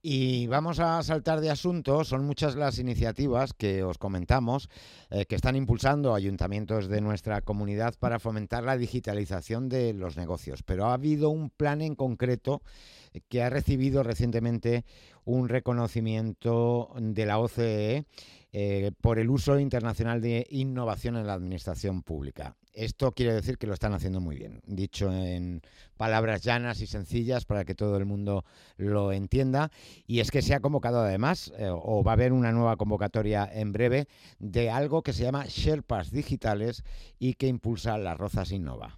Y vamos a saltar de asunto. Son muchas las iniciativas que os comentamos que están impulsando ayuntamientos de nuestra comunidad para fomentar la digitalización de los negocios. Pero ha habido un plan en concreto que ha recibido recientemente un reconocimiento de la OCDE por el uso internacional de innovación en la administración pública. Esto quiere decir que lo están haciendo muy bien, dicho en palabras llanas y sencillas para que todo el mundo lo entienda. Y es que se ha convocado además, o va a haber una nueva convocatoria en breve, de algo que se llama Sherpas Digitales y que impulsa Las Rozas Innova.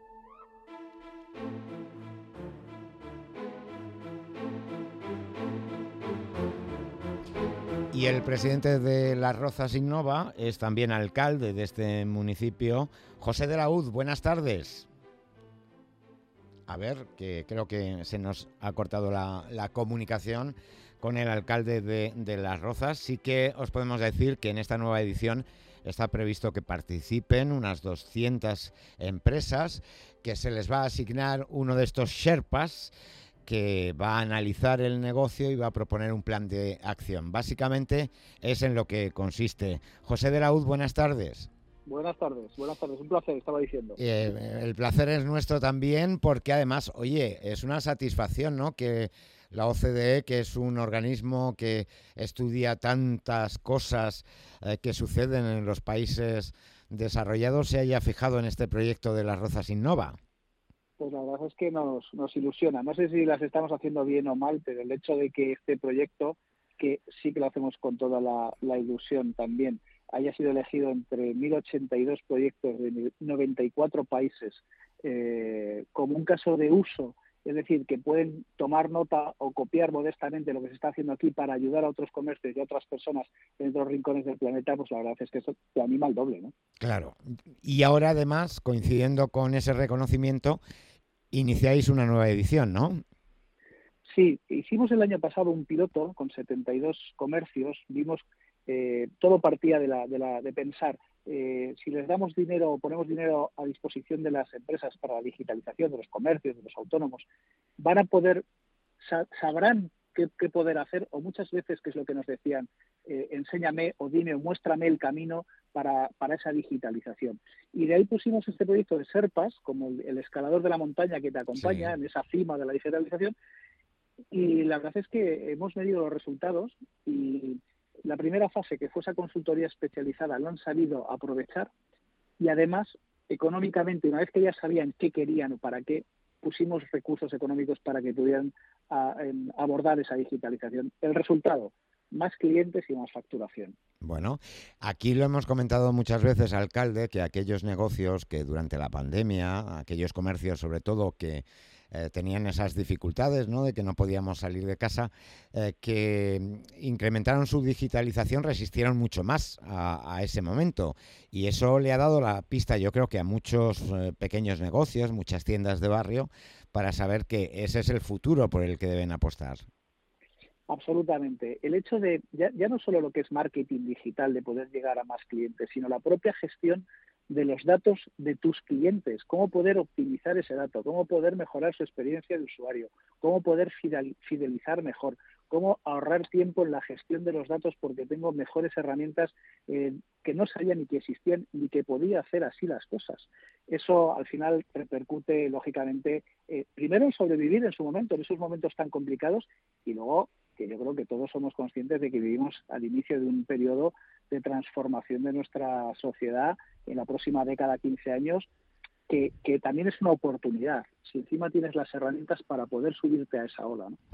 Y el presidente de Las Rozas Innova es también alcalde de este municipio, José de la Uz. Buenas tardes. A ver, que creo que se nos ha cortado la comunicación con el alcalde de Las Rozas. Sí que os podemos decir que en esta nueva edición está previsto que participen unas 200 empresas, que se les va a asignar uno de estos Sherpas que va a analizar el negocio y va a proponer un plan de acción. Básicamente es en lo que consiste. José de la Uz, buenas tardes. Buenas tardes, un placer, estaba diciendo. El placer es nuestro también porque además, oye, es una satisfacción, ¿no? Que la OCDE, que es un organismo que estudia tantas cosas que suceden en los países desarrollados, se haya fijado en este proyecto de Las Rozas Innova. Pues la verdad es que nos ilusiona. No sé si las estamos haciendo bien o mal, pero el hecho de que este proyecto, que sí que lo hacemos con toda la ilusión también, haya sido elegido entre 1.082 proyectos de 94 países como un caso de uso, es decir, que pueden tomar nota o copiar modestamente lo que se está haciendo aquí para ayudar a otros comercios y a otras personas en otros rincones del planeta, pues la verdad es que eso te anima al doble, ¿no? Claro. Y ahora además, coincidiendo con ese reconocimiento, iniciáis una nueva edición, ¿no? Sí, hicimos el año pasado un piloto con 72 comercios. Vimos, todo partía de pensar, si les damos dinero o ponemos dinero a disposición de las empresas para la digitalización de los comercios, de los autónomos, van a poder, sabrán qué poder hacer, o muchas veces, que es lo que nos decían, enséñame o dime o muéstrame el camino para esa digitalización. Y de ahí pusimos este proyecto de Serpas, como el escalador de la montaña que te acompaña Sí. en esa cima de la digitalización, y la verdad es que hemos medido los resultados y la primera fase, que fue esa consultoría especializada, lo han sabido aprovechar y además, económicamente, una vez que ya sabían qué querían o para qué, pusimos recursos económicos para que pudieran abordar esa digitalización. El resultado, más clientes y más facturación. Bueno, aquí lo hemos comentado muchas veces, alcalde, que aquellos negocios que durante la pandemia, aquellos comercios sobre todo que tenían esas dificultades, ¿no? De que no podíamos salir de casa, que incrementaron su digitalización, resistieron mucho más a ese momento. Y eso le ha dado la pista, yo creo que a muchos pequeños negocios, muchas tiendas de barrio, para saber que ese es el futuro por el que deben apostar. Absolutamente. El hecho de, ya no solo lo que es marketing digital, de poder llegar a más clientes, sino la propia gestión de los datos de tus clientes, cómo poder optimizar ese dato, cómo poder mejorar su experiencia de usuario, cómo poder fidelizar mejor, cómo ahorrar tiempo en la gestión de los datos porque tengo mejores herramientas que no sabía ni que existían ni que podía hacer así las cosas. Eso al final repercute, lógicamente, primero en sobrevivir en su momento, en esos momentos tan complicados, y luego que yo creo que todos somos conscientes de que vivimos al inicio de un periodo de transformación de nuestra sociedad en la próxima década, 15 años, que también es una oportunidad, si encima tienes las herramientas para poder subirte a esa ola, ¿no?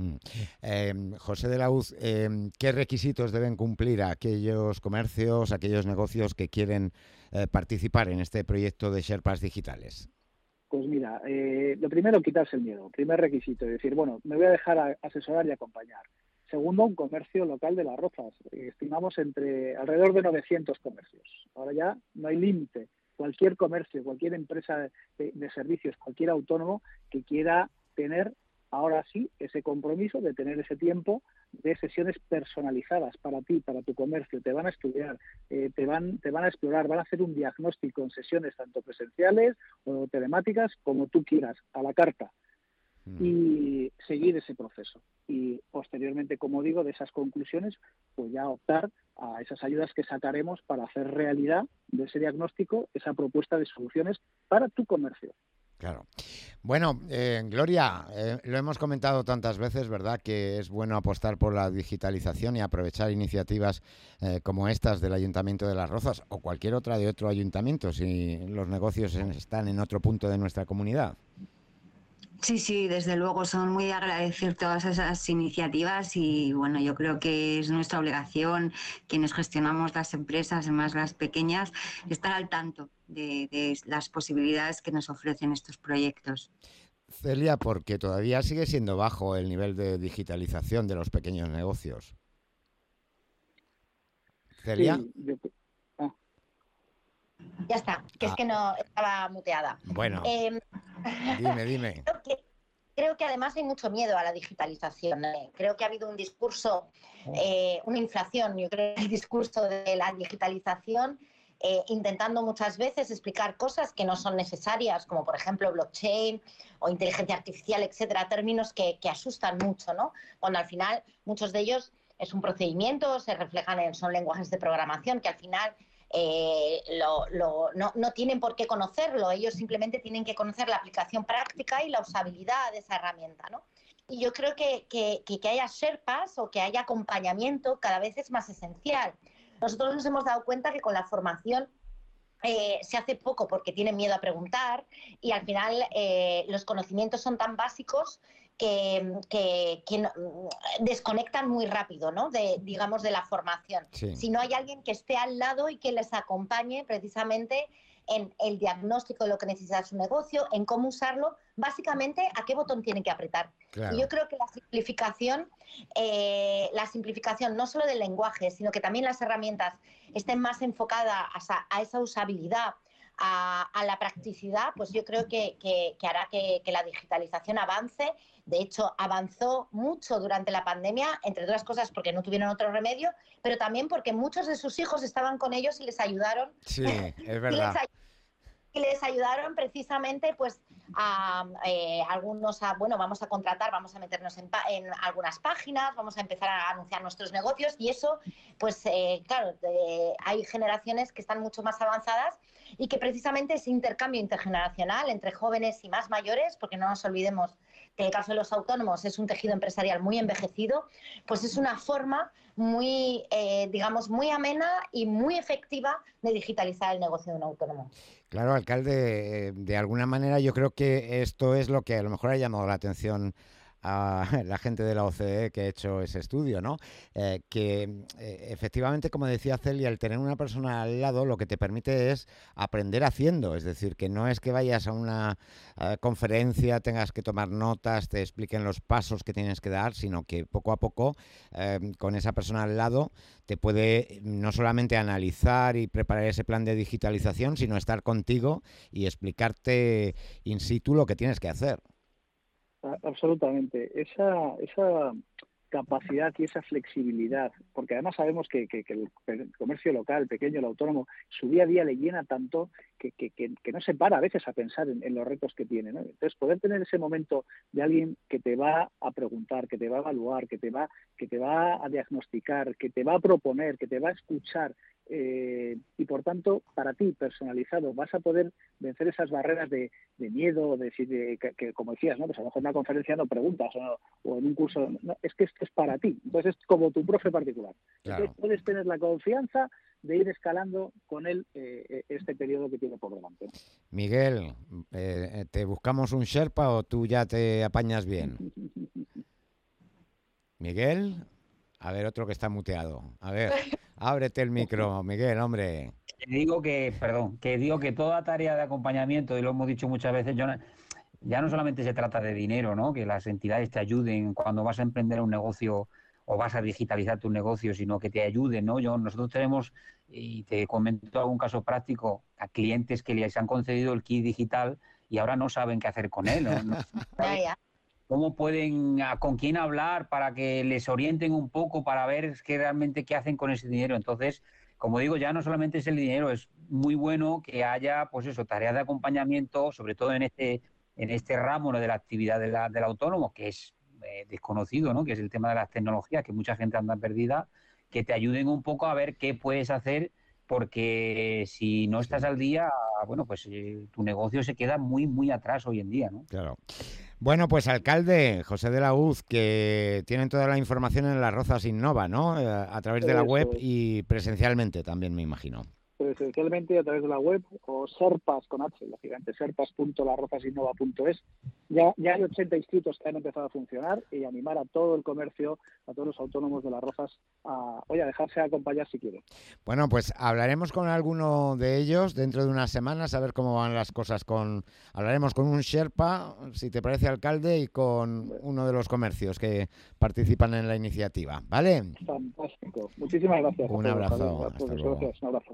José de la Uz, ¿qué requisitos deben cumplir aquellos comercios, aquellos negocios que quieren participar en este proyecto de Sherpas Digitales? Pues mira, lo primero, quitarse el miedo. Primer requisito, es decir, bueno, me voy a dejar asesorar y acompañar. Segundo, un comercio local de Las Rozas. Estimamos entre alrededor de 900 comercios. Ahora ya no hay límite. Cualquier comercio, cualquier empresa de servicios, cualquier autónomo que quiera tener, ahora sí, ese compromiso de tener ese tiempo de sesiones personalizadas para ti, para tu comercio. Te van a estudiar, te van a explorar, van a hacer un diagnóstico en sesiones tanto presenciales o telemáticas como tú quieras, a la carta. y seguir ese proceso. Y posteriormente, como digo, de esas conclusiones, pues ya optar a esas ayudas que sacaremos para hacer realidad de ese diagnóstico, esa propuesta de soluciones para tu comercio. Claro. Bueno, Gloria, lo hemos comentado tantas veces, ¿verdad? Que es bueno apostar por la digitalización y aprovechar iniciativas como estas del Ayuntamiento de Las Rozas o cualquier otra de otro ayuntamiento, si los negocios están en otro punto de nuestra comunidad. Sí, sí, desde luego, son muy agradecer todas esas iniciativas y bueno, yo creo que es nuestra obligación, quienes gestionamos las empresas, más las pequeñas, estar al tanto de las posibilidades que nos ofrecen estos proyectos. Celia, porque todavía sigue siendo bajo el nivel de digitalización de los pequeños negocios. Celia. Sí, Ya está, que es que no estaba muteada. Bueno, dime. Creo que además hay mucho miedo a la digitalización. Creo que ha habido un discurso, una inflación, yo creo, el discurso de la digitalización, intentando muchas veces explicar cosas que no son necesarias, como por ejemplo blockchain o inteligencia artificial, etcétera, términos que asustan mucho, ¿no? Cuando al final muchos de ellos es un procedimiento, se reflejan son lenguajes de programación que al final no tienen por qué conocerlo, ellos simplemente tienen que conocer la aplicación práctica y la usabilidad de esa herramienta, ¿no? Y yo creo que haya sherpas o que haya acompañamiento cada vez es más esencial. Nosotros nos hemos dado cuenta que con la formación se hace poco porque tienen miedo a preguntar y al final los conocimientos son tan básicos que desconectan muy rápido, ¿no? Digamos, de la formación. Sí. Si no hay alguien que esté al lado y que les acompañe precisamente en el diagnóstico de lo que necesita su negocio, en cómo usarlo, básicamente a qué botón tienen que apretar. Claro. Y yo creo que la simplificación no solo del lenguaje, sino que también las herramientas estén más enfocadas a esa usabilidad, a la practicidad, pues yo creo que hará que la digitalización avance. De hecho, avanzó mucho durante la pandemia, entre otras cosas porque no tuvieron otro remedio, pero también porque muchos de sus hijos estaban con ellos y les ayudaron. Sí, es verdad. Y les ayudaron precisamente pues a algunos bueno, vamos a contratar, vamos a meternos en algunas páginas, vamos a empezar a anunciar nuestros negocios y eso pues claro, hay generaciones que están mucho más avanzadas y que precisamente ese intercambio intergeneracional entre jóvenes y más mayores, porque no nos olvidemos que en el caso de los autónomos es un tejido empresarial muy envejecido, pues es una forma muy, digamos, muy amena y muy efectiva de digitalizar el negocio de un autónomo. Claro, alcalde, de alguna manera yo creo que esto es lo que a lo mejor ha llamado la atención a la gente de la OCDE que ha hecho ese estudio, ¿no? Efectivamente, como decía Celia, el tener una persona al lado lo que te permite es aprender haciendo, es decir, que no es que vayas a una conferencia, tengas que tomar notas, te expliquen los pasos que tienes que dar, sino que poco a poco, con esa persona al lado, te puede no solamente analizar y preparar ese plan de digitalización, sino estar contigo y explicarte in situ lo que tienes que hacer. Absolutamente. Esa capacidad y esa flexibilidad, porque además sabemos que el comercio local, el pequeño, el autónomo, su día a día le llena tanto que no se para a veces a pensar en los retos que tiene, ¿no? Entonces, poder tener ese momento de alguien que te va a preguntar, que te va a evaluar, que te va a diagnosticar, que te va a proponer, que te va a escuchar, y por tanto, para ti, personalizado, vas a poder vencer esas barreras de miedo, de decir que como decías, ¿no? Pues a lo mejor en una conferencia no preguntas o en un curso, no, es que esto es para ti, entonces es como tu profe particular. Claro. Entonces puedes tener la confianza de ir escalando con él este periodo que tiene por delante. Miguel, ¿te buscamos un Sherpa o tú ya te apañas bien? Miguel, a ver, otro que está muteado. A ver, ábrete el micro, Miguel, hombre. Digo que toda tarea de acompañamiento, y lo hemos dicho muchas veces, ya no solamente se trata de dinero, ¿no? Que las entidades te ayuden cuando vas a emprender un negocio o vas a digitalizar tu negocio, sino que te ayuden, ¿no? Nosotros tenemos, y te comento algún caso práctico, a clientes que les han concedido el kit digital y ahora no saben qué hacer con él, ¿no? ¿Cómo pueden, con quién hablar para que les orienten un poco para ver realmente qué hacen con ese dinero? Entonces, como digo, ya no solamente es el dinero, es muy bueno que haya, pues eso, tareas de acompañamiento, sobre todo en este en este ramo, ¿no?, de la actividad del autónomo, que es desconocido, ¿no?, que es el tema de las tecnologías, que mucha gente anda perdida, que te ayuden un poco a ver qué puedes hacer, porque si no estás al día, bueno, pues tu negocio se queda muy, muy atrás hoy en día, ¿no? Claro. Bueno, pues alcalde José de la Hoz, que tienen toda la información en Las Rozas Innova, ¿no? A través de la web y presencialmente también, me imagino. Presencialmente a través de la web o Serpas con H, lógicamente, serpas.larrozasinova.es. Ya hay 80 institutos que han empezado a funcionar y animar a todo el comercio, a todos los autónomos de Las Rozas a dejarse acompañar si quieren. Bueno, pues hablaremos con alguno de ellos dentro de unas semanas a ver cómo van las cosas. Hablaremos con un Sherpa, si te parece, alcalde, y con uno de los comercios que participan en la iniciativa, ¿vale? Fantástico. Muchísimas gracias. Un abrazo. Hasta luego. Gracias. Un abrazo.